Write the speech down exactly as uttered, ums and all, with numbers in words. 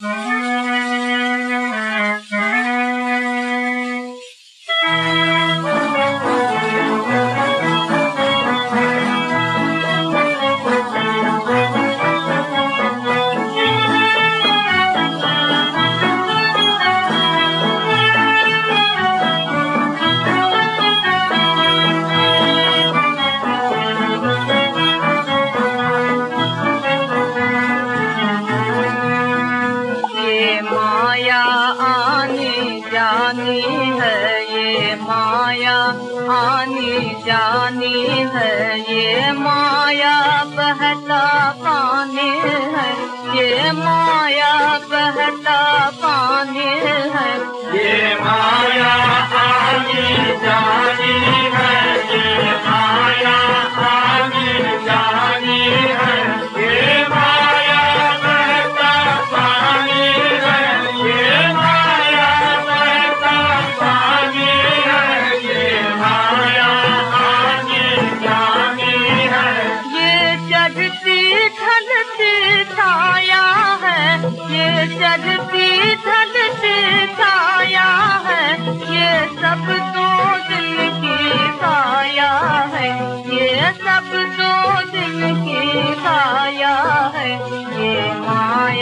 माया आनी जानी है, ये माया आनी जानी है, ये माया बहता पानी है, ये माया बहता पानी है, ये माया आनी जानी है, ये माया आनी जानी है, ये माया बहता पानी है, ये माया बहता पानी है, ये माया आनी जानी है। ये चढ़ती ढलती छाया है, ये चढ़ती ढलती छाया है, ये सब दो दिन की काया है, ये सब दो दिन की काया है, ये माया